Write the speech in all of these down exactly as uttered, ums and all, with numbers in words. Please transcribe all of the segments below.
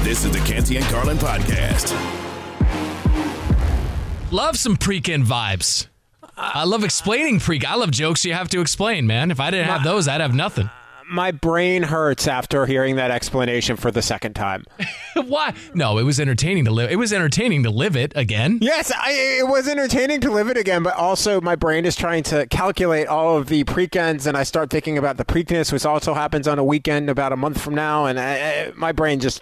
This is the Canty and Carlin podcast. Love some Prekin vibes. I love explaining pre. I love jokes you have to explain, man. If I didn't have those, I'd have nothing. My brain hurts after hearing that explanation for the second time. Why? No, it was entertaining to live. It was entertaining to live it again. Yes, I, it was entertaining to live it again, but also my brain is trying to calculate all of the Prekins, and I start thinking about the Preakness, which also happens on a weekend about a month from now, and I, I, my brain just...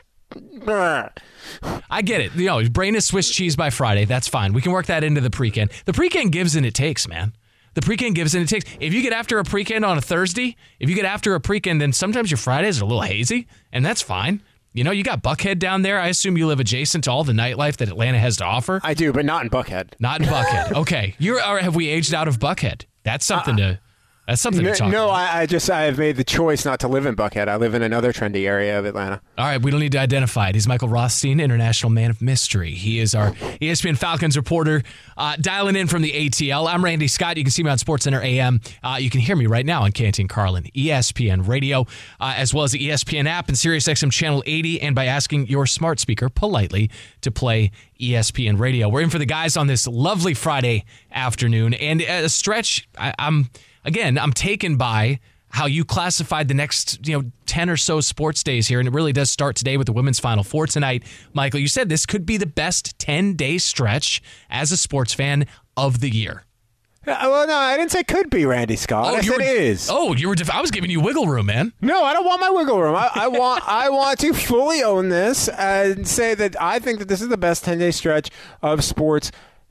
I get it. You know, his brain is Swiss cheese by Friday. That's fine. We can work that into the Prekin. The Prekin gives and it takes, man. The Prekin gives and it takes. If you get after a Prekin on a Thursday, if you get after a Prekin, then sometimes your Fridays are a little hazy, and that's fine. You know, you got Buckhead down there. I assume you live adjacent to all the nightlife that Atlanta has to offer. I do, but not in Buckhead. Not in Buckhead. Okay. You're, or have we aged out of Buckhead? That's something uh, to... That's something no, to talk no, about. I, I just I have made the choice not to live in Buckhead. I live in another trendy area of Atlanta. All right, we don't need to identify it. He's Michael Rothstein, international man of mystery. He is our E S P N Falcons reporter, uh, dialing in from the A T L. I'm Randy Scott. You can see me on SportsCenter A M. Uh, you can hear me right now on Canty and Carlin, E S P N Radio, uh, as well as the E S P N app and SiriusXM Channel eighty, and by asking your smart speaker politely to play E S P N Radio. We're in for the guys on this lovely Friday afternoon, and a stretch. I, I'm again, I'm taken by how you classified the next, you know, ten or so sports days here, and it really does start today with the women's Final Four tonight. Michael, you said this could be the best ten-day stretch as a sports fan of the year. Uh, well, no, I didn't say could be, Randy Scott. Oh, I said were, is. Oh, you were. Def- I was giving you wiggle room, man. No, I don't want my wiggle room. I, I want I want to fully own this and say that I think that this is the best ten-day stretch of sports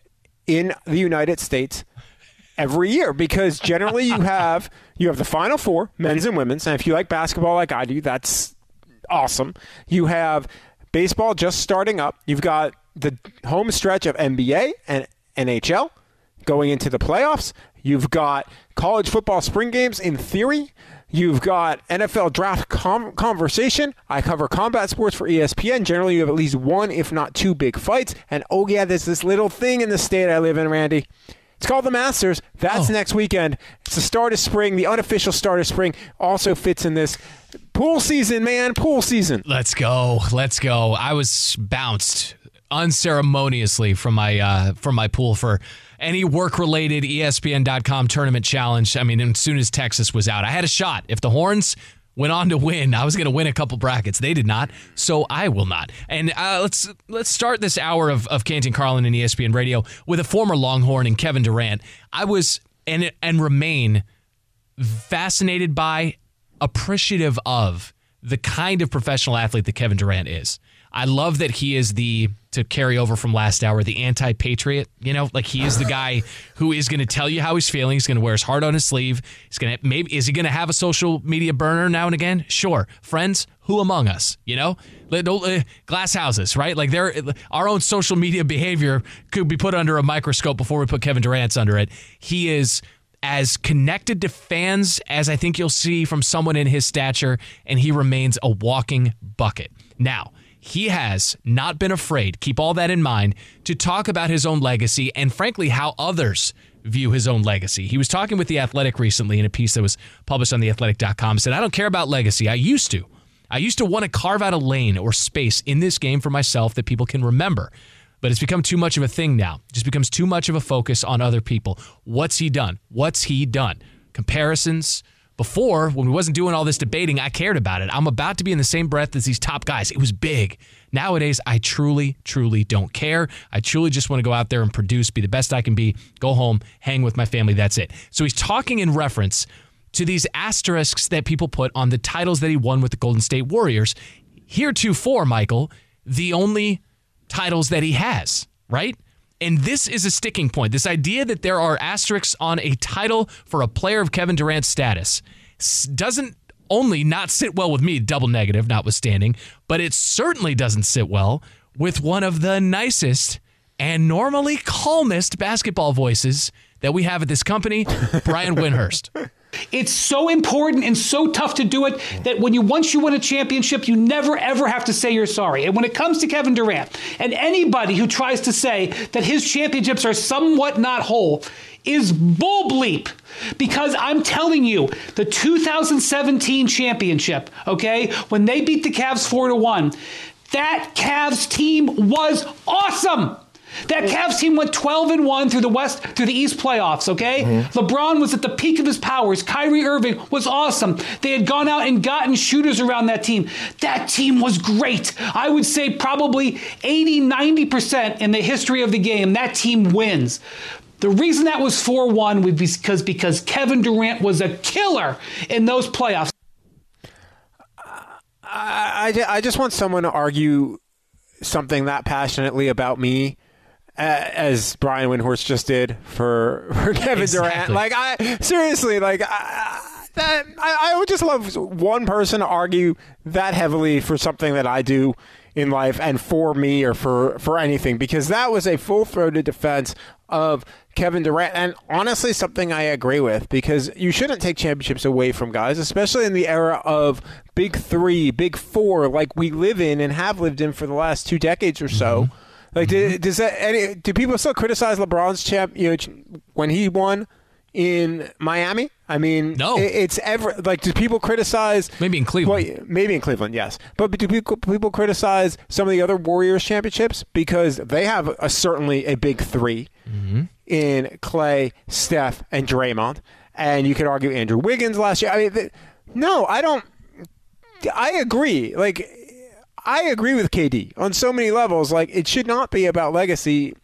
in the United States every year, because generally you have you have the Final Four, men's and women's, and if you like basketball like I do, that's awesome. You have baseball just starting up. You've got the home stretch of N B A and N H L going into the playoffs. You've got college football spring games in theory. You've got N F L draft com- conversation. I cover combat sports for E S P N. Generally, you have at least one, if not two, big fights. And oh yeah, there's this little thing in the state I live in, Randy. It's called the Masters. That's oh. next weekend. It's the start of spring. The unofficial start of spring also fits in this. Pool season, man. Pool season. Let's go. Let's go. I was bounced unceremoniously from my uh, from my pool for any work-related E S P N dot com tournament challenge. I mean, as soon as Texas was out, I had a shot. If the Horns went on to win, I was going to win a couple brackets. They did not, so I will not. And uh, let's let's start this hour of, of Canty and Carlin and E S P N Radio with a former Longhorn and Kevin Durant. I was and and remain fascinated by, appreciative of the kind of professional athlete that Kevin Durant is. I love that he is the, to carry over from last hour, the anti-patriot. You know, like he is the guy who is going to tell you how he's feeling. He's going to wear his heart on his sleeve. He's going to, maybe, is he going to have a social media burner now and again? Sure. Friends, who among us? You know, glass houses, right? Like they're, our own social media behavior could be put under a microscope before we put Kevin Durant's under it. He is as connected to fans as I think you'll see from someone in his stature, and he remains a walking bucket. Now, he has not been afraid, keep all that in mind, to talk about his own legacy and, frankly, how others view his own legacy. He was talking with The Athletic recently in a piece that was published on the athletic dot com. Said, I don't care about legacy. I used to. I used to want to carve out a lane or space in this game for myself that people can remember. But it's become too much of a thing now. It just becomes too much of a focus on other people. What's he done? What's he done? Comparisons. Before, when we wasn't doing all this debating, I cared about it. I'm about to be in the same breath as these top guys. It was big. Nowadays, I truly, truly don't care. I truly just want to go out there and produce, be the best I can be, go home, hang with my family. That's it. So he's talking in reference to these asterisks that people put on the titles that he won with the Golden State Warriors. Heretofore, Michael, the only titles that he has, right? And this is a sticking point. This idea that there are asterisks on a title for a player of Kevin Durant's status doesn't only not sit well with me, double negative notwithstanding, but it certainly doesn't sit well with one of the nicest and normally calmest basketball voices that we have at this company, Brian Windhorst. It's so important and so tough to do it that when you once you win a championship, you never, ever have to say you're sorry. And when it comes to Kevin Durant and anybody who tries to say that his championships are somewhat not whole is bull bleep. Because I'm telling you, the two thousand seventeen championship, okay, when they beat the Cavs four to one, That Cavs team was awesome. That Cavs team went twelve and one through the West, through the East playoffs, okay? Mm-hmm. LeBron was at the peak of his powers. Kyrie Irving was awesome. They had gone out and gotten shooters around that team. That team was great. I would say probably eighty, ninety percent in the history of the game, that team wins. The reason that was four one was because, because Kevin Durant was a killer in those playoffs. I, I, I just want someone to argue something that passionately about me, as Brian Windhorst just did for, for Kevin exactly. Durant. Like, I seriously, like, I, that, I, I would just love one person to argue that heavily for something that I do in life and for me or for, for anything, because that was a full-throated defense of Kevin Durant, and honestly something I agree with, because you shouldn't take championships away from guys, especially in the era of big three, big four, like we live in and have lived in for the last two decades or so. Mm-hmm. Like, mm-hmm. does that any? Do people still criticize LeBron's champ? You know, when he won in Miami? I mean, no. It, it's ever like. Do people criticize? Maybe in Cleveland. Well, maybe in Cleveland, yes. But do people people criticize some of the other Warriors championships because they have a, certainly a big three mm-hmm. in Clay, Steph, and Draymond, and you could argue Andrew Wiggins last year. I mean, the, no, I don't. I agree. Like, I agree with K D on so many levels. Like, it should not be about legacy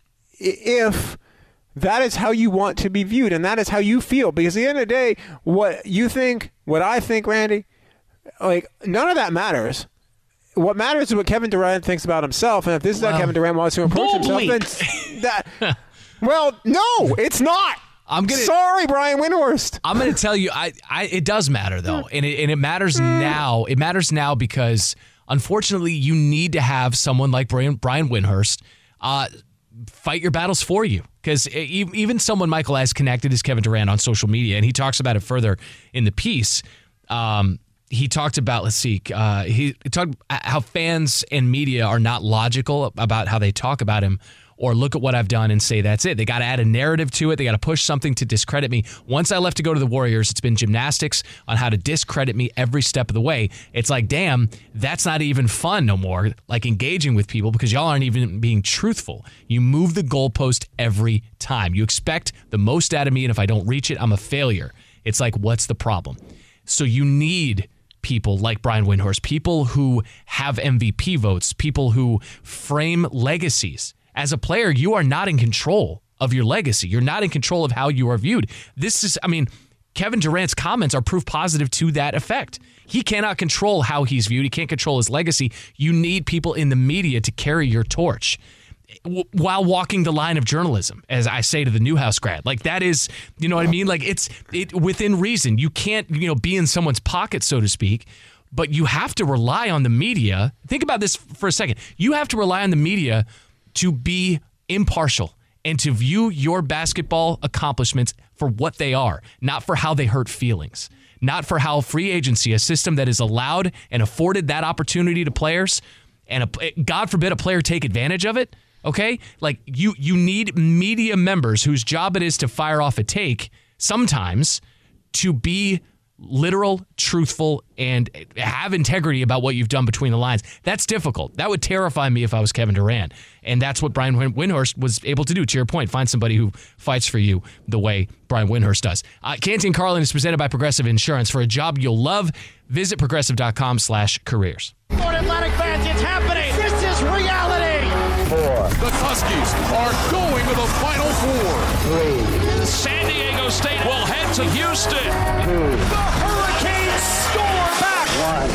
if that is how you want to be viewed and that is how you feel. Because at the end of the day, what you think, what I think, Randy, like, none of that matters. What matters is what Kevin Durant thinks about himself. And if this is well, how Kevin Durant wants to approach himself, then that. Well, no, it's not. I'm gonna, Sorry, Brian Windhorst. I'm going to tell you, I, I, it does matter, though. And it, and it matters mm. now. It matters now because, unfortunately, you need to have someone like Brian, Brian Windhorst uh, fight your battles for you. Because even someone Michael has connected as Kevin Durant on social media, and he talks about it further in the piece. Um, he talked about, let's see, uh, he talked how fans and media are not logical about how they talk about him or look at what I've done and say that's it. They got to add a narrative to it. They got to push something to discredit me. Once I left to go to the Warriors, it's been gymnastics on how to discredit me every step of the way. It's like, damn, that's not even fun no more, like engaging with people, because y'all aren't even being truthful. You move the goalpost every time. You expect the most out of me, and if I don't reach it, I'm a failure. It's like, what's the problem? So you need people like Brian Windhorst, people who have M V P votes, people who frame legacies. As a player, you are not in control of your legacy. You're not in control of how you are viewed. This is, I mean, Kevin Durant's comments are proof positive to that effect. He cannot control how he's viewed. He can't control his legacy. You need people in the media to carry your torch w- while walking the line of journalism, as I say to the Newhouse grad. Like, that is, you know what I mean? Like, it's it within reason. You can't, you know, be in someone's pocket, so to speak, but you have to rely on the media. Think about this for a second. You have to rely on the media to be impartial and to view your basketball accomplishments for what they are, not for how they hurt feelings, not for how free agency, a system that is allowed and afforded that opportunity to players, and a, God forbid a player take advantage of it, okay? Like, you, you need media members whose job it is to fire off a take sometimes to be literal, truthful, and have integrity about what you've done between the lines. That's difficult. That would terrify me if I was Kevin Durant. And that's what Brian Windhorst was able to do. To your point, find somebody who fights for you the way Brian Windhorst does. Uh, Canty and Carlin is presented by Progressive Insurance. For a job you'll love, visit progressive.com slash careers. Florida Atlantic fans, it's happening. This is reality. Four. The Huskies are going to the Final Four. Three. San Diego State will head to Houston. Two. The Hurricanes score back. One.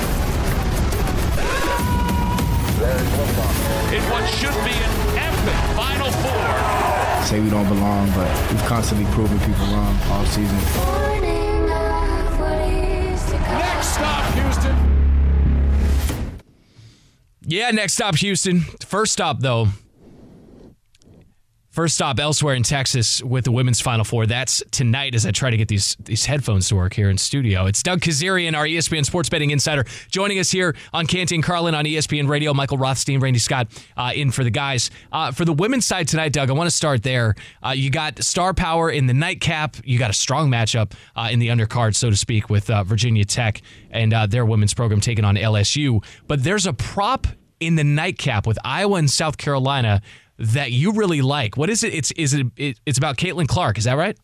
In what should be an epic Final Four. Say we don't belong, but we've constantly proven people wrong all season. Next stop, Houston. Yeah, next stop, Houston. First stop, though. First stop elsewhere in Texas with the women's Final Four. That's tonight as I try to get these these headphones to work here in studio. It's Doug Kazarian, our E S P N Sports Betting Insider, joining us here on Canty and Carlin on E S P N Radio. Michael Rothstein, Randy Scott uh, in for the guys. Uh, for the women's side tonight, Doug, I want to start there. Uh, you got star power in the nightcap. You got a strong matchup uh, in the undercard, so to speak, with uh, Virginia Tech and uh, their women's program taking on L S U. But there's a prop in the nightcap with Iowa and South Carolina that you really like. What is it? It's is it, it it's about Caitlin Clark. Is that right?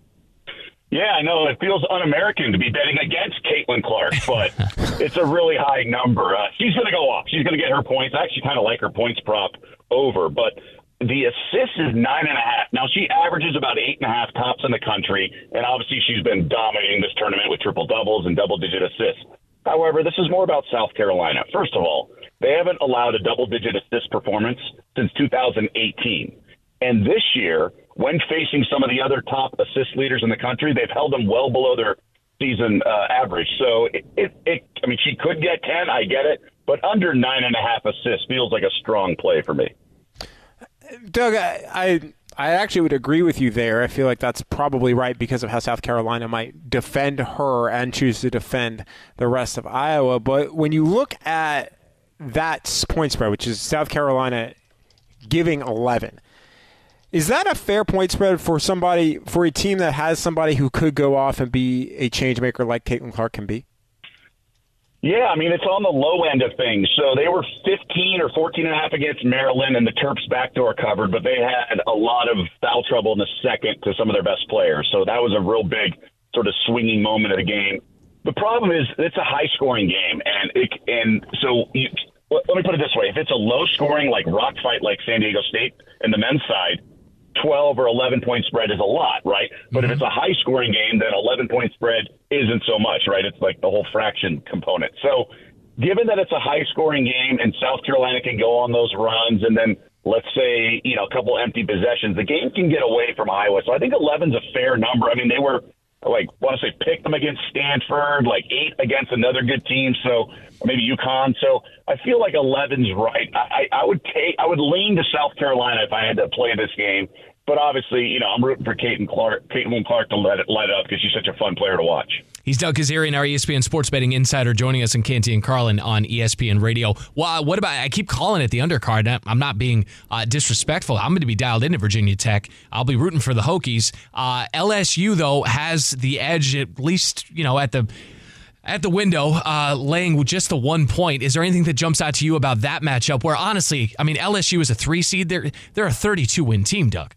Yeah, I know. It feels un-American to be betting against Caitlin Clark, but it's a really high number. Uh, she's going to go off. She's going to get her points. I actually kind of like her points prop over, but the assist is nine and a half. Now, she averages about eight and a half tops in the country, and obviously she's been dominating this tournament with triple-doubles and double-digit assists. However, this is more about South Carolina. First of all, they haven't allowed a double-digit assist performance since two thousand eighteen. And this year, when facing some of the other top assist leaders in the country, they've held them well below their season uh, average. So, it, it, it, I mean, she could get ten, I get it, but under nine and a half assists feels like a strong play for me. Doug, I, I I actually would agree with you there. I feel like that's probably right because of how South Carolina might defend her and choose to defend the rest of Iowa. But when you look at that point spread, which is South Carolina giving eleven, is that a fair point spread for somebody, for a team that has somebody who could go off and be a change maker like Caitlin Clark can be? Yeah, I mean, it's on the low end of things. So they were fifteen or fourteen and a half against Maryland, and the Terps backdoor covered, but they had a lot of foul trouble in the second to some of their best players. So that was a real big sort of swinging moment of the game. The problem is it's a high-scoring game, and it, and so you, let me put it this way. If it's a low-scoring, like rock fight like San Diego State in the men's side, twelve or eleven point spread is a lot, right? But mm-hmm. if it's a high scoring game, then eleven point spread isn't so much, right? It's like the whole fraction component. So given that it's a high scoring game and South Carolina can go on those runs and then let's say, you know, a couple empty possessions, the game can get away from Iowa. So I think eleven's a fair number. I mean, they were like, want to say pick them against Stanford, like eight against another good team. So or maybe UConn. So I feel like eleven's right. I, I would take, I would lean to South Carolina if I had to play this game. But obviously, you know, I'm rooting for Caitlin Clark, Caitlin Clark to let it light up because she's such a fun player to watch. He's Doug Kazarian, our E S P N Sports Betting Insider, joining us in Canty and Carlin on E S P N Radio. Well, what about, I keep calling it the undercard. I'm not being uh, disrespectful. I'm going to be dialed into Virginia Tech. I'll be rooting for the Hokies. Uh, L S U, though, has the edge, at least, you know, at the at the window, uh, laying just the one point. Is there anything that jumps out to you about that matchup where, honestly, I mean, L S U is a three seed. They're, they're a thirty-two win team, Doug.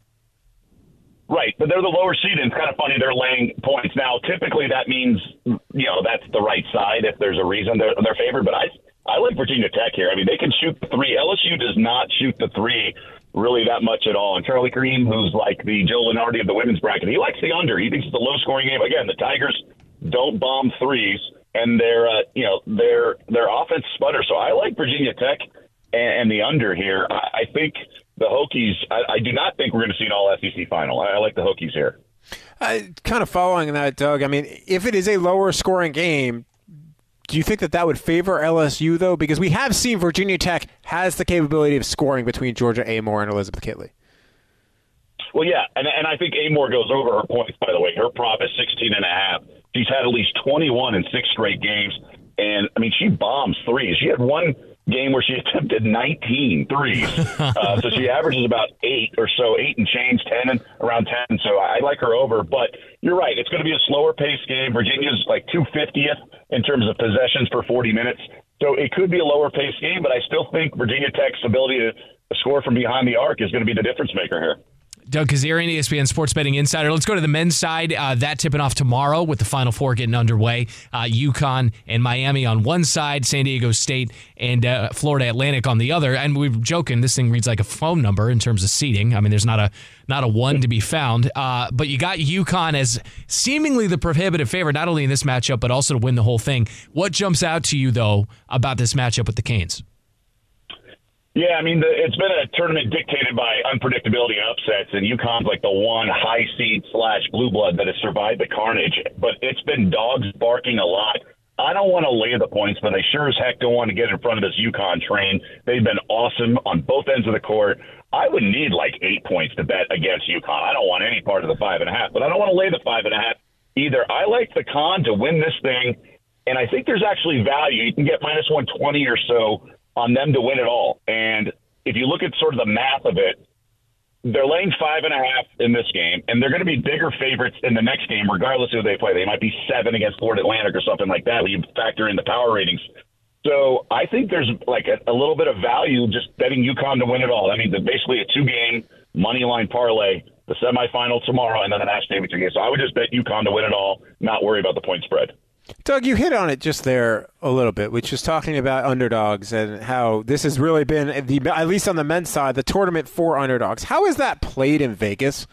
Right, but they're the lower seed, and it's kind of funny they're laying points. Now, typically that means, you know, that's the right side if there's a reason they're, they're favored, but I I like Virginia Tech here. I mean, they can shoot the three. L S U does not shoot the three really that much at all. And Charlie Kareem, who's like the Joe Lunardi of the women's bracket, he likes the under. He thinks it's a low-scoring game. Again, the Tigers don't bomb threes, and their, uh, you know, their their offense sputters. So I like Virginia Tech and, and the under here. I, I think – the Hokies, I, I do not think we're going to see an all-S E C final. I, I like the Hokies here. Uh, kind of following that, Doug, I mean, if it is a lower-scoring game, do you think that that would favor L S U, though? Because we have seen Virginia Tech has the capability of scoring between Georgia Amoore and Elizabeth Kitley. Well, yeah, and, and I think Amoore goes over her points, by the way. Her prop is sixteen and a half. She's had at least twenty-one in six straight games. And, I mean, she bombs threes. She had one game where she attempted nineteen threes. Uh, so she averages about eight or so, eight and change, ten and around ten. So I like her over. But you're right. It's going to be a slower paced game. Virginia's like two fiftieth in terms of possessions per forty minutes. So it could be a lower paced game, but I still think Virginia Tech's ability to score from behind the arc is going to be the difference maker here. Doug Kazarian, E S P N Sports Betting Insider. Let's go to the men's side. Uh, that tipping off tomorrow with the Final Four getting underway. Uh, UConn and Miami on one side, San Diego State and uh, Florida Atlantic on the other. And we're joking, this thing reads like a phone number in terms of seeding. I mean, there's not a not a one to be found. Uh, but you got UConn as seemingly the prohibitive favorite, not only in this matchup, but also to win the whole thing. What jumps out to you, though, about this matchup with the Canes? Yeah, I mean, the, it's been a tournament dictated by unpredictability and upsets, and UConn's like the one high seed slash blue blood that has survived the carnage. But it's been dogs barking a lot. I don't want to lay the points, but I sure as heck don't want to get in front of this UConn train. They've been awesome on both ends of the court. I would need like eight points to bet against UConn. I don't want any part of the five and a half, but I don't want to lay the five and a half either. I like the con to win this thing, and I think there's actually value. You can get minus one twenty or so on them to win it all. And if you look at sort of the math of it, they're laying five and a half in this game, and they're going to be bigger favorites in the next game, regardless of who they play. They might be seven against Florida Atlantic or something like that when you factor in the power ratings. So I think there's like a, a little bit of value just betting UConn to win it all. I mean, basically a two-game money line parlay, the semifinal tomorrow, and then the national championship game. So I would just bet UConn to win it all, not worry about the point spread. Doug, you hit on it just there a little bit, which is talking about underdogs and how this has really been, the at least on the men's side, the tournament for underdogs. How is that played in Vegas?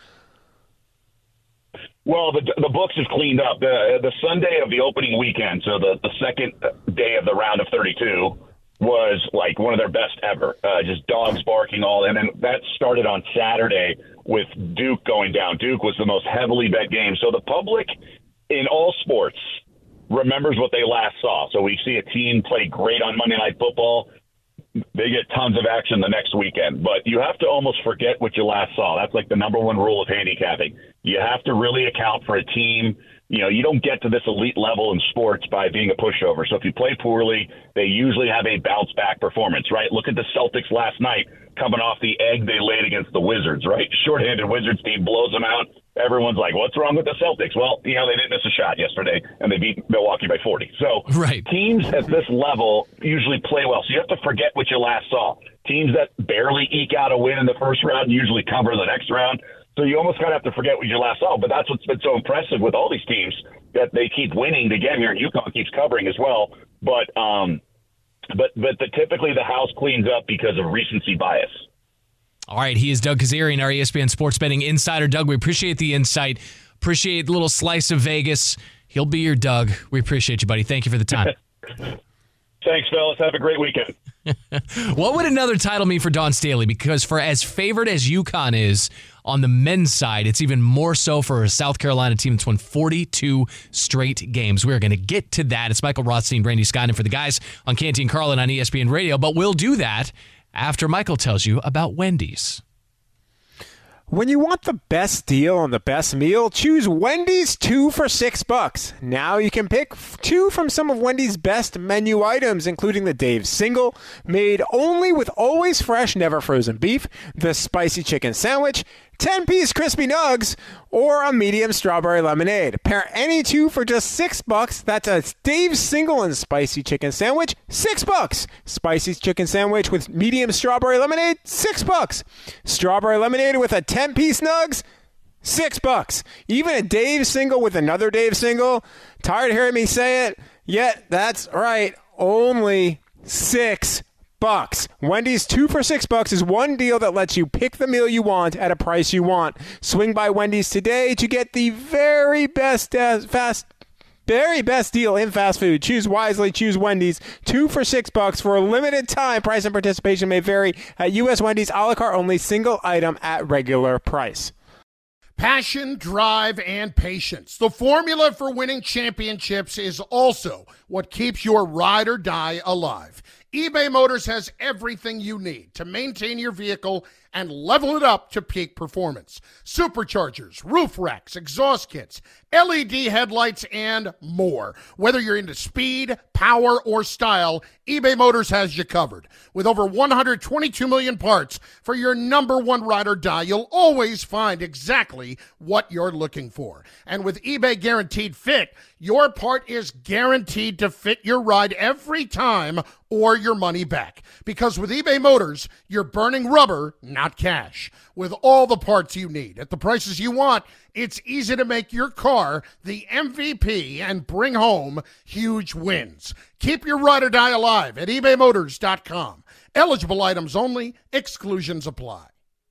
Well, the the books have cleaned up. The the Sunday of the opening weekend, so the, the second day of the round of thirty-two, was like one of their best ever. Uh, just dogs barking all, and then that started on Saturday with Duke going down. Duke was the most heavily bet game. So the public in all sports remembers what they last saw. So we see a team play great on Monday Night Football. They get tons of action the next weekend. But you have to almost forget what you last saw. That's like the number one rule of handicapping. You have to really account for a team. You know, you don't get to this elite level in sports by being a pushover. So if you play poorly, they usually have a bounce-back performance, right? Look at the Celtics last night coming off the egg they laid against the Wizards, right? Shorthanded Wizards team blows them out. Everyone's like, what's wrong with the Celtics? Well, you know, they didn't miss a shot yesterday, and they beat Milwaukee by forty. So right. Teams at this level usually play well. So you have to forget what you last saw. Teams that barely eke out a win in the first round usually cover the next round. So you almost kind of have to forget what you last saw. But that's what's been so impressive with all these teams, that they keep winning. Again, here UConn keeps covering as well. But um, but but the, typically the house cleans up because of recency bias. All right, he is Doug Kazarian, our E S P N Sports Betting Insider. Doug, we appreciate the insight. Appreciate the little slice of Vegas. He'll be your Doug. We appreciate you, buddy. Thank you for the time. Thanks, fellas. Have a great weekend. What would another title mean for Dawn Staley? Because for as favored as UConn is on the men's side, it's even more so for a South Carolina team that's won forty-two straight games. We're going to get to that. It's Michael Rothstein, Randy Scott, and for the guys on Canty and Carlin on E S P N Radio. But we'll do that after Michael tells you about Wendy's. When you want the best deal on the best meal, choose Wendy's two for six bucks. Now you can pick two from some of Wendy's best menu items, including the Dave's Single, made only with always fresh, never frozen beef, the spicy chicken sandwich, ten-piece crispy nugs, or a medium strawberry lemonade. Pair any two for just six bucks. That's a Dave's Single and spicy chicken sandwich, six bucks. Spicy chicken sandwich with medium strawberry lemonade, six bucks. Strawberry lemonade with a ten-piece nugs, six bucks. Even a Dave's Single with another Dave's Single. Tired of hearing me say it? Yet that's right, only six bucks. Wendy's two for six bucks is one deal that lets you pick the meal you want at a price you want. Swing by Wendy's today to get the very best uh, fast very best deal in fast food. Choose wisely. Choose Wendy's. Two for six bucks for a limited time. Price and participation may vary at U S Wendy's. A la carte only. Single item at regular price. Passion, drive, and patience. The formula for winning championships is also what keeps your ride or die alive. eBay Motors has everything you need to maintain your vehicle and level it up to peak performance. Superchargers, roof racks, exhaust kits, L E D headlights, and more. Whether you're into speed, power, or style, eBay Motors has you covered. With over one hundred twenty-two million parts for your number one ride or die, you'll always find exactly what you're looking for. And with eBay Guaranteed Fit, your part is guaranteed to fit your ride every time or your money back. Because with eBay Motors, you're burning rubber, not cash. With all the parts you need at the prices you want, it's easy to make your car the M V P and bring home huge wins. Keep your ride or die alive at ebay motors dot com. Eligible items only. Exclusions apply.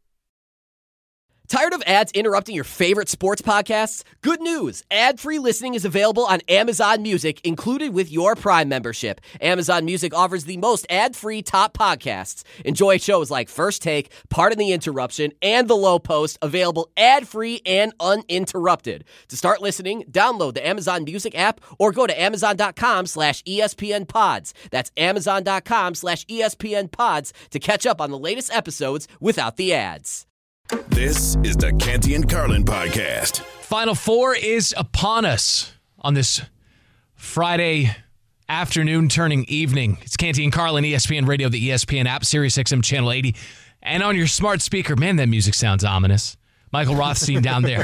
Tired of ads interrupting your favorite sports podcasts? Good news! Ad-free listening is available on Amazon Music, included with your Prime membership. Amazon Music offers the most ad-free top podcasts. Enjoy shows like First Take, Pardon the Interruption, and The Low Post, available ad-free and uninterrupted. To start listening, download the Amazon Music app or go to amazon.com slash ESPN pods. That's amazon.com slash ESPN pods to catch up on the latest episodes without the ads. This is the Canty and Carlin podcast. Final Four is upon us on this Friday afternoon turning evening. It's Canty and Carlin, E S P N Radio, the E S P N app, Sirius X M Channel eighty, and on your smart speaker. Man, that music sounds ominous. Michael Rothstein down there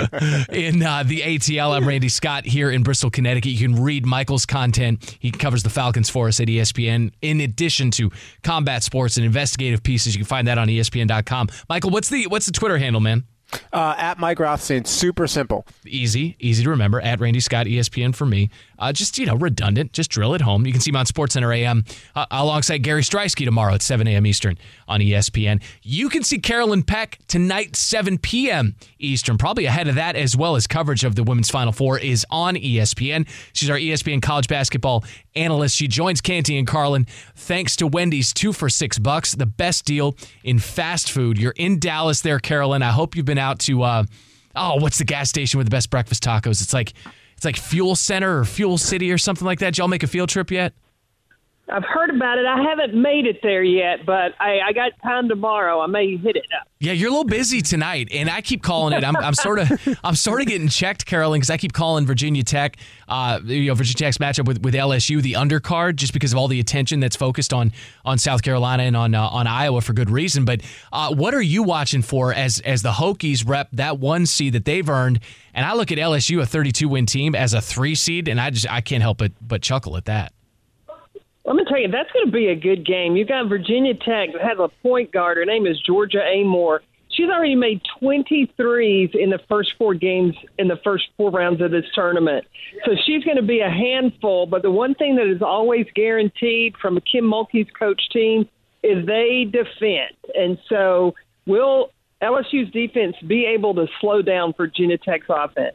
in uh, the A T L. I'm Randy Scott here in Bristol, Connecticut. You can read Michael's content. He covers the Falcons for us at E S P N, in addition to combat sports and investigative pieces. You can find that on E S P N dot com. Michael, what's the what's the Twitter handle, man? Uh, at Mike Rothstein. Super simple. Easy. Easy to remember. At Randy Scott, E S P N for me. Uh, just, you know, redundant. Just drill it home. You can see him on SportsCenter A M uh, alongside Gary Streisky tomorrow at seven a.m. Eastern on E S P N. You can see Carolyn Peck tonight, seven p.m. Eastern. Probably ahead of that, as well as coverage of the Women's Final Four is on E S P N. She's our E S P N college basketball analyst. She joins Canty and Carlin thanks to Wendy's two for six bucks, the best deal in fast food. You're in Dallas there, Carolyn. I hope you've been out to, uh, oh, what's the gas station with the best breakfast tacos? It's like it's like Fuel Center or Fuel City or something like that. Did y'all make a field trip yet? I've heard about it. I haven't made it there yet, but I, I got time tomorrow. I may hit it up. Yeah, you're a little busy tonight, and I keep calling it. I'm, I'm sort of, I'm sort of getting checked, Carolyn, because I keep calling Virginia Tech, uh, you know, Virginia Tech's matchup with, with L S U the undercard, just because of all the attention that's focused on on South Carolina and on uh, on Iowa for good reason. But uh, what are you watching for as as the Hokies rep that one seed that they've earned? And I look at L S U, a thirty-two win team, as a three seed, and I just I can't help but but chuckle at that. Let me tell you, that's going to be a good game. You've got Virginia Tech that has a point guard. Her name is Georgia Amore. She's already made twenty-threes in the first four games in the first four rounds of this tournament. So she's going to be a handful. But the one thing that is always guaranteed from Kim Mulkey's coach team is they defend. And so will L S U's defense be able to slow down Virginia Tech's offense?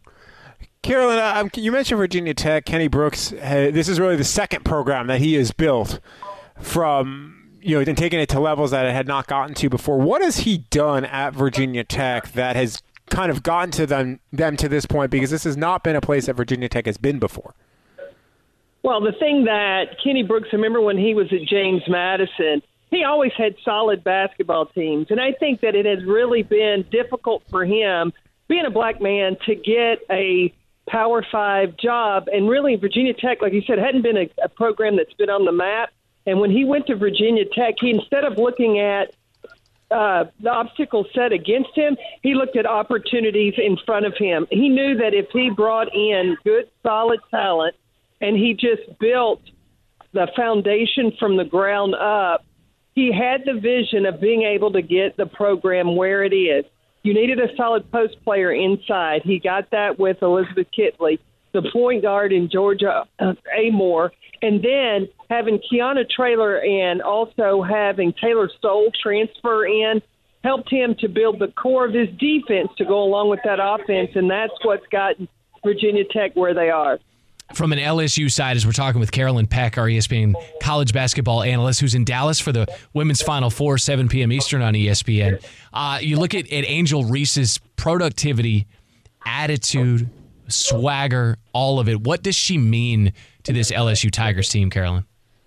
Carolyn, um, you mentioned Virginia Tech. Kenny Brooks, uh, this is really the second program that he has built from, you know, and taking it to levels that it had not gotten to before. What has he done at Virginia Tech that has kind of gotten to them, them to this point? Because this has not been a place that Virginia Tech has been before. Well, the thing that Kenny Brooks, remember when he was at James Madison, he always had solid basketball teams. And I think that it has really been difficult for him, being a black man, to get a Power Five job. And really, Virginia Tech, like you said, hadn't been a, a program that's been on the map. And when he went to Virginia Tech, he, instead of looking at uh, the obstacles set against him, he looked at opportunities in front of him. He knew that if he brought in good, solid talent and he just built the foundation from the ground up, he had the vision of being able to get the program where it is. You needed a solid post player inside. He got that with Elizabeth Kitley, the point guard in Georgia uh, Amore, and then having Kiana Traylor and also having Taylor Stoll transfer in helped him to build the core of his defense to go along with that offense, and that's what's gotten Virginia Tech where they are. From an L S U side, as we're talking with Carolyn Peck, our E S P N college basketball analyst, who's in Dallas for the Women's Final Four, seven p.m. Eastern on E S P N. Uh, you look at, at Angel Reese's productivity, attitude, swagger, all of it. What does she mean to this L S U Tigers team, Carolyn?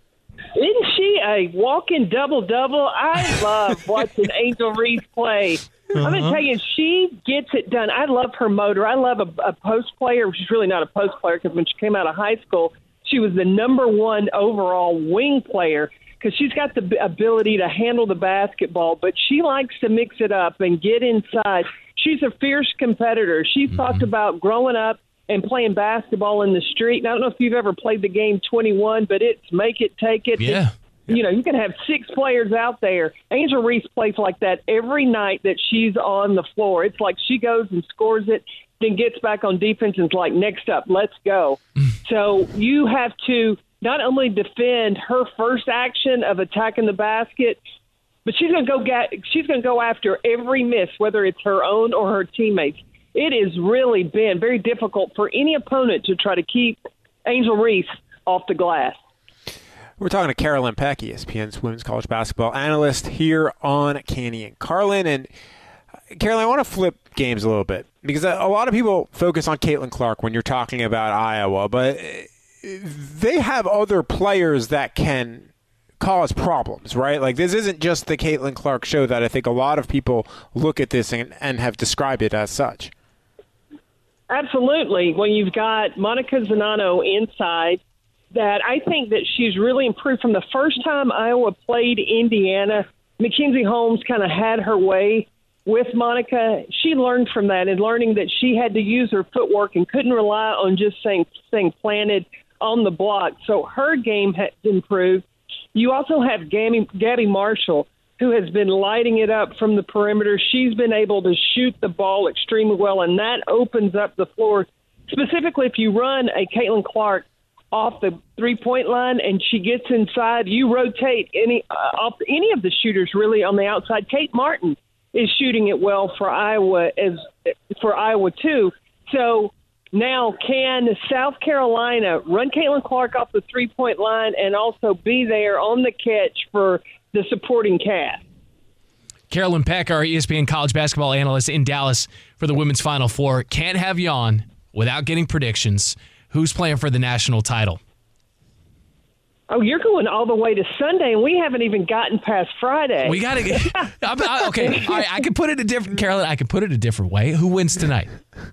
Isn't she a walking double-double? I love watching Angel Reese play. Uh-huh. I'm going to tell you, she gets it done. I love her motor. I love a, a post player. She's really not a post player because when she came out of high school, she was the number one overall wing player because she's got the ability to handle the basketball, but she likes to mix it up and get inside. She's a fierce competitor. She's mm-hmm. talked about growing up and playing basketball in the street. And I don't know if you've ever played the game twenty-one, but it's make it, take it. Yeah. It's, You know, you can have six players out there. Angel Reese plays like that every night that she's on the floor. It's like she goes and scores it, then gets back on defense and is like, next up, let's go. So you have to not only defend her first action of attacking the basket, but she's going to go get, she's going to go after every miss, whether it's her own or her teammates. It has really been very difficult for any opponent to try to keep Angel Reese off the glass. We're talking to Carolyn Peck, E S P N's women's college basketball analyst here on Canty and Carlin. And Carolyn, I want to flip games a little bit because a lot of people focus on Caitlin Clark when you're talking about Iowa, but they have other players that can cause problems, right? Like this isn't just the Caitlin Clark show that I think a lot of people look at this and, and have described it as such. Absolutely. When you've got Monica Zanano inside, that I think that she's really improved from the first time Iowa played Indiana. Mackenzie Holmes kind of had her way with Monica, she learned from that and learning that she had to use her footwork and couldn't rely on just staying, staying planted on the block. So her game has improved. You also have Gabby, Gabby Marshall, who has been lighting it up from the perimeter. She's been able to shoot the ball extremely well, and that opens up the floor. Specifically, if you run a Caitlin Clark off the three-point line and she gets inside, you rotate any uh, off any of the shooters really on the outside. Kate Martin is shooting it well for Iowa as for Iowa too. So now, can South Carolina run Caitlin Clark off the three-point line and also be there on the catch for the supporting cast? Carolyn Peck, our E S P N college basketball analyst in Dallas for the women's Final Four. Can't have you on without getting predictions. Who's playing for the national title? Oh, you're going all the way to Sunday, and we haven't even gotten past Friday. We got to get – okay, all right, I can put it a different – Carolyn, I can put it a different way. Who wins tonight?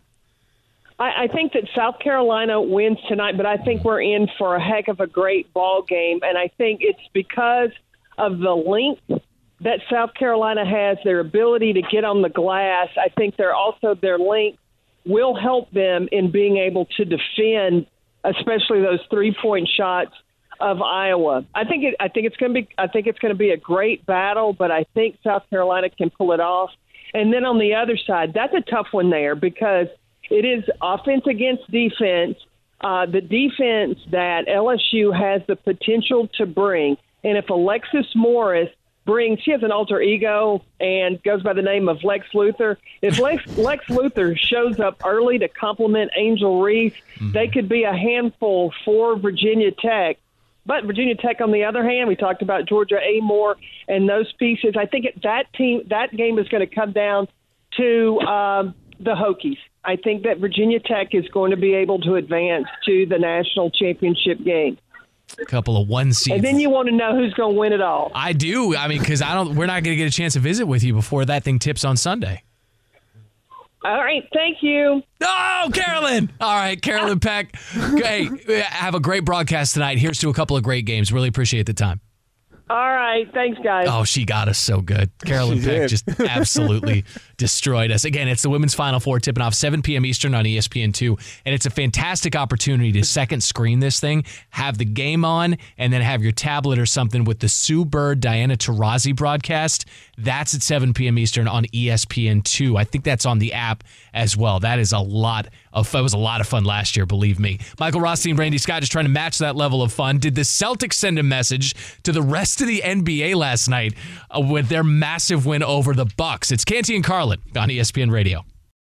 I, I think that South Carolina wins tonight, but I think we're in for a heck of a great ball game, and I think it's because of the length that South Carolina has, their ability to get on the glass. I think they're also their length will help them in being able to defend, especially those three-point shots of Iowa. I think it, I think it's going to be I think it's going to be a great battle, but I think South Carolina can pull it off. And then on the other side, that's a tough one there because it is offense against defense. Uh, the defense that L S U has the potential to bring, and if Alexis Morris brings, she has an alter ego and goes by the name of Lex Luthor. If Lex, Lex Luthor shows up early to complement Angel Reese, mm-hmm. they could be a handful for Virginia Tech. But Virginia Tech, on the other hand, we talked about Georgia Amore and those pieces. I think it, that team, that game is going to come down to um, the Hokies. I think that Virginia Tech is going to be able to advance to the national championship game. A couple of one seeds. And then you want to know who's going to win it all. I do. I mean, because I don't. We're not going to get a chance to visit with you before that thing tips on Sunday. All right. Thank you. Oh, Carolyn. All right, Carolyn Peck. Hey, have a great broadcast tonight. Here's to a couple of great games. Really appreciate the time. All right. Thanks, guys. Oh, she got us so good. Carolyn She Peck did. just absolutely destroyed us. Again, it's the women's Final Four tipping off seven p.m. Eastern on E S P N two, and it's a fantastic opportunity to second screen this thing, have the game on, and then have your tablet or something with the Sue Bird, Diana Taurasi broadcast. That's at seven p.m. Eastern on E S P N two. I think that's on the app as well. That is a lot of fun. It was a lot of fun last year, believe me. Michael Rothstein, Randy Scott just trying to match that level of fun. Did the Celtics send a message to the rest of the N B A last night uh, with their massive win over the Bucks? It's Canty and Carlin on E S P N Radio.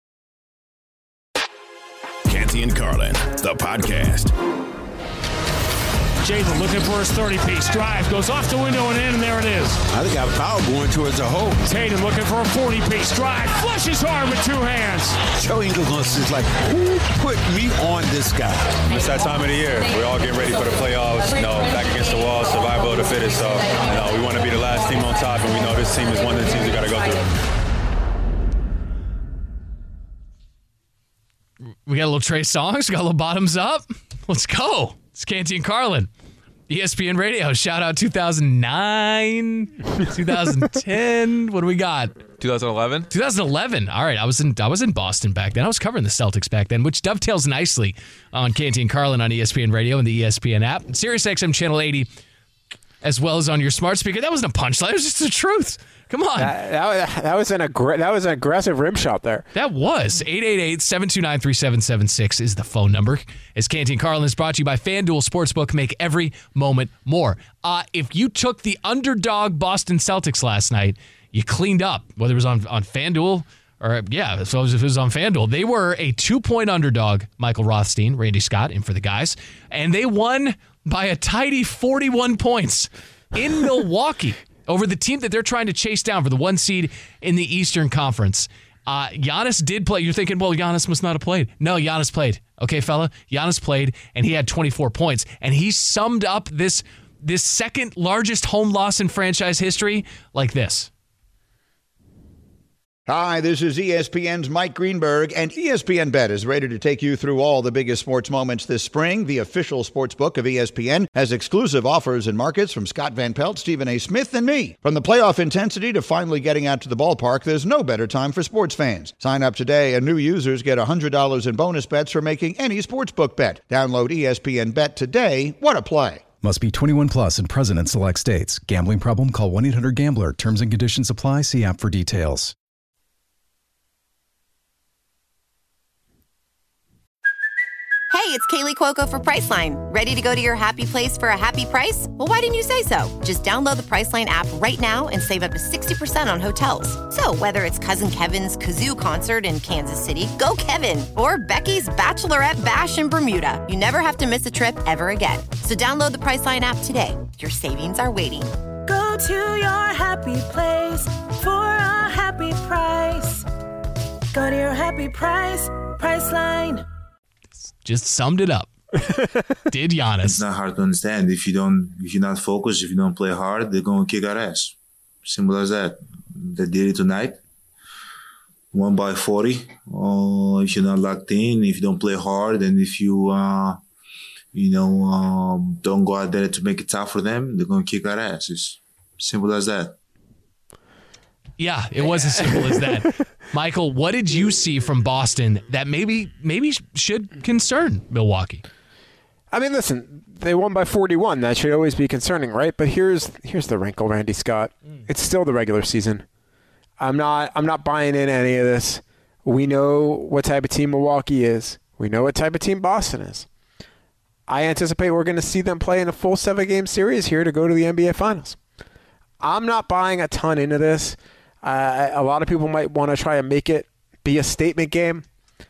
Canty and Carlin, the podcast. Jalen looking for his thirty-piece. Drive, goes off the window and in, and there it is. I think our power going towards the hole. Tatum looking for a forty-piece. Drive, flushes hard with two hands. Joe Ingles is like, who put me on this guy? It's that time of the year. We're all getting ready for the playoffs, you know, back against the wall, survival of the fittest. So, you know, we want to be the last team on top, and we know this team is one of the teams we got to go through. We got a little Trey Songz, got a little bottoms up. Let's go. It's Canty and Carlin. E S P N Radio. Shout out two thousand nine, two thousand ten. What do we got? twenty eleven. twenty eleven. All right. I was in I was in Boston back then. I was covering the Celtics back then, which dovetails nicely on Canty and Carlin on E S P N Radio and the E S P N app. SiriusXM Channel eighty, as well as on your smart speaker. That wasn't a punchline. It was just the truth. Come on. That, that, that was an aggr- that was an aggressive rim shot there. That was. eight eight eight, seven two nine, three seven seven six is the phone number. As Canty and Carlin is brought to you by FanDuel Sportsbook. Make every moment more. Uh, if you took the underdog Boston Celtics last night, you cleaned up, whether it was on, on FanDuel or, yeah, so if it was on FanDuel. They were a two-point underdog, Michael Rothstein, Randy Scott, in for the guys, and they won by a tidy forty-one points in Milwaukee over the team that they're trying to chase down for the one seed in the Eastern Conference. Uh, Giannis did play. You're thinking, well, Giannis must not have played. No, Giannis played. Okay, fella? Giannis played, and he had twenty-four points. And he summed up this, this second largest home loss in franchise history like this. Hi, this is E S P N's Mike Greenberg, and E S P N Bet is ready to take you through all the biggest sports moments this spring. The official sports book of E S P N has exclusive offers and markets from Scott Van Pelt, Stephen A. Smith, and me. From the playoff intensity to finally getting out to the ballpark, there's no better time for sports fans. Sign up today, and new users get one hundred dollars in bonus bets for making any sportsbook bet. Download E S P N Bet today. What a play. Must be twenty-one plus and present in select states. Gambling problem? Call one eight hundred gambler. Terms and conditions apply. See app for details. Hey, it's Kaylee Cuoco for Priceline. Ready to go to your happy place for a happy price? Well, why didn't you say so? Just download the Priceline app right now and save up to sixty percent on hotels. So whether it's Cousin Kevin's Kazoo Concert in Kansas City, go Kevin, or Becky's Bachelorette Bash in Bermuda, you never have to miss a trip ever again. So download the Priceline app today. Your savings are waiting. Go to your happy place for a happy price. Go to your happy price, Priceline. Just summed it up. Did Giannis. It's not hard to understand. If you don't, if you're not focused, if you don't play hard, they're going to kick our ass. Simple as that. They did it tonight. One by forty. Oh, if you're not locked in, if you don't play hard, and if you, uh, you know, um, don't go out there to make it tough for them, they're going to kick our ass. It's simple as that. Yeah, it was as simple as that. Michael, what did you see from Boston that maybe maybe should concern Milwaukee? I mean, listen, they won by forty-one. That should always be concerning, right? But here's here's the wrinkle, Randy Scott. It's still the regular season. I'm not I'm not buying in any of this. We know what type of team Milwaukee is. We know what type of team Boston is. I anticipate we're going to see them play in a full seven-game series here to go to the N B A Finals. I'm not buying a ton into this. Uh, a lot of people might want to try and make it be a statement game.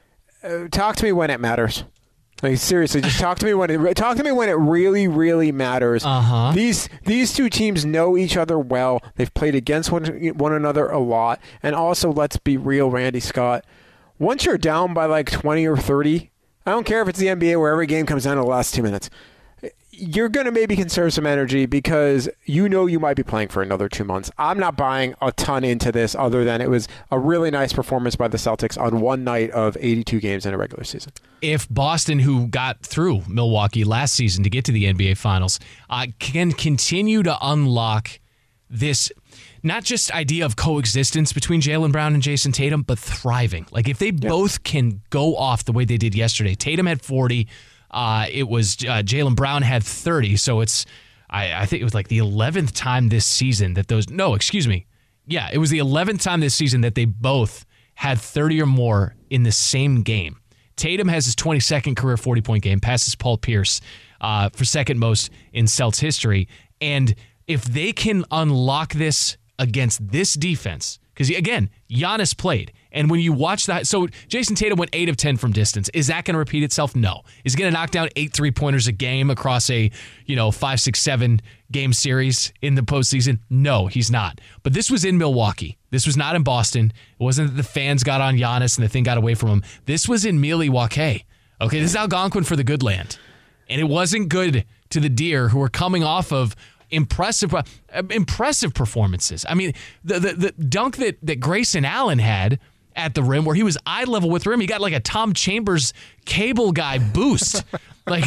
Uh, talk to me when it matters. Like seriously, just talk to me when it talk to me when it really, really matters. Uh-huh. These these two teams know each other well. They've played against one one another a lot, and also let's be real, Randy Scott. Once you're down by like twenty or thirty, I don't care if it's the N B A where every game comes down to the last two minutes. You're going to maybe conserve some energy because you know you might be playing for another two months. I'm not buying a ton into this other than it was a really nice performance by the Celtics on one night of eighty-two games in a regular season. If Boston, who got through Milwaukee last season to get to the N B A Finals, uh, can continue to unlock this not just idea of coexistence between Jaylen Brown and Jason Tatum, but thriving. Like if they yeah. both can go off the way they did yesterday. Tatum had forty. Uh, it was uh, Jaylen Brown had thirty, so it's I, I think it was like the eleventh time this season that those no, excuse me, yeah, it was the eleventh time this season that they both had thirty or more in the same game. Tatum has his twenty-second career forty-point game, passes Paul Pierce uh, for second most in Celtics history, and if they can unlock this against this defense, because again, Giannis played. And when you watch that, so Jason Tatum went eight of ten from distance. Is that going to repeat itself? No. Is he going to knock down eight three-pointers a game across a, you know, five, six, seven game series in the postseason? No, he's not. But this was in Milwaukee. This was not in Boston. It wasn't that the fans got on Giannis and the thing got away from him. This was in Milwaukee. Okay, this is Algonquin for the good land. And it wasn't good to the Deer, who were coming off of impressive uh, impressive performances. I mean, the, the, the dunk that, that Grayson Allen had at the rim, where he was eye level with the rim. He got like a Tom Chambers cable guy boost. like,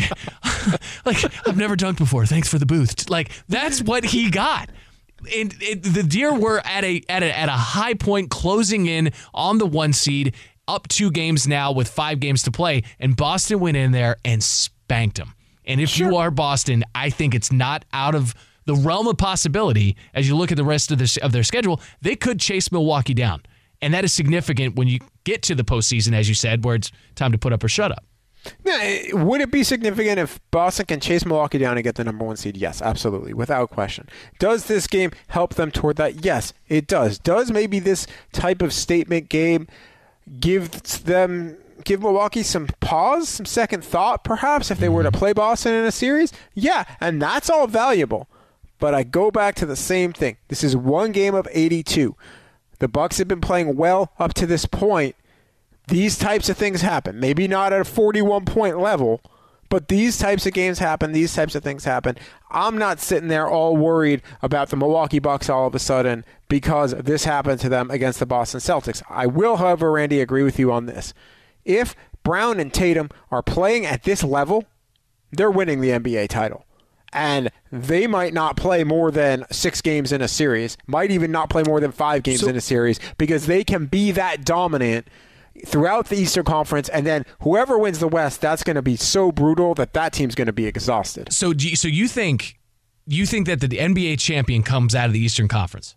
like I've never dunked before. Thanks for the boost. Like that's what he got. And it, the Deer were at a at a at a high point, closing in on the one seed, up two games now with five games to play. And Boston went in there and spanked them. And if sure. you are Boston, I think it's not out of the realm of possibility as you look at the rest of the, of their schedule. They could chase Milwaukee down. And that is significant when you get to the postseason, as you said, where it's time to put up or shut up. Yeah, would it be significant if Boston can chase Milwaukee down and get the number one seed? Yes, absolutely, without question. Does this game help them toward that? Yes, it does. Does maybe this type of statement game give them, give Milwaukee some pause, some second thought, perhaps, if they were to play Boston in a series? Yeah, and that's all valuable. But I go back to the same thing. This is one game of eighty-two. The Bucks have been playing well up to this point. These types of things happen. Maybe not at a forty-one point level, But these types of games happen. These types of things happen. I'm not sitting there all worried about the Milwaukee Bucks all of a sudden because this happened to them against the Boston Celtics. I will, however, Randy, agree with you on this. If Brown and Tatum are playing at this level, they're winning the N B A title. And they might not play more than six games in a series, might even not play more than five games so, in a series, because they can be that dominant throughout the Eastern Conference, and then whoever wins the West, that's going to be so brutal that that team's going to be exhausted. So, do you, so you think you think that the N B A champion comes out of the Eastern Conference?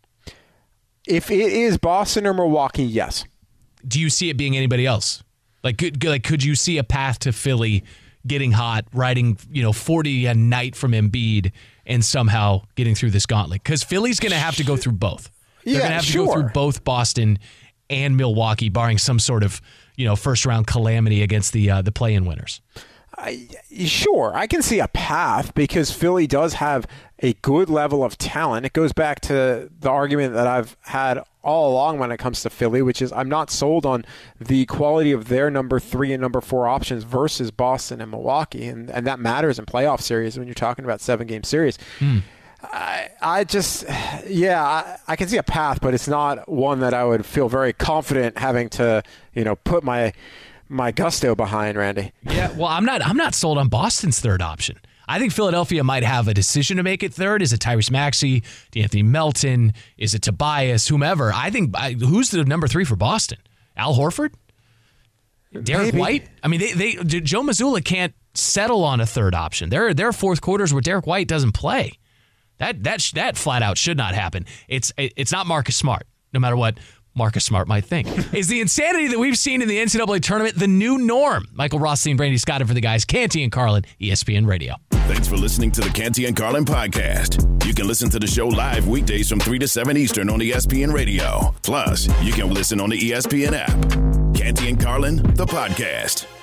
If it is Boston or Milwaukee, yes. Do you see it being anybody else? Like, could, like, could you see a path to Philly getting hot, riding, you know, forty a night from Embiid, and somehow getting through this gauntlet? Because Philly's going to have to go through both. They're yeah, going to have sure. to go through both Boston and Milwaukee, barring some sort of, you know, first round calamity against the uh, the play-in winners. I, sure, I can see a path because Philly does have a good level of talent. It goes back to the argument that I've had all along when it comes to Philly, which is I'm not sold on the quality of their number three and number four options versus Boston and Milwaukee, and, and that matters in playoff series when you're talking about seven-game series. Mm. I, I just, yeah, I, I can see a path, but it's not one that I would feel very confident having to, you know, put my my gusto behind, Randy. Yeah, well, I'm not I'm not sold on Boston's third option. I think Philadelphia might have a decision to make it third. Is it Tyrese Maxey, D'Anthony Melton? Is it Tobias? Whomever. I think I, who's the number three for Boston? Al Horford? Derek Maybe. White? I mean, they, they Joe Mazzulla can't settle on a third option. There are there are fourth quarters where Derek White doesn't play. That that that flat out should not happen. It's it's not Marcus Smart, no matter what Marcus Smart might think. Is the insanity that we've seen in the N C double A tournament the new norm? Michael Rothstein, Brady Scott, for the guys. Canty and Carlin, E S P N Radio. Thanks for listening to the Canty and Carlin podcast. You can listen to the show live weekdays from three to seven Eastern on E S P N Radio. Plus, you can listen on the E S P N app. Canty and Carlin, the podcast.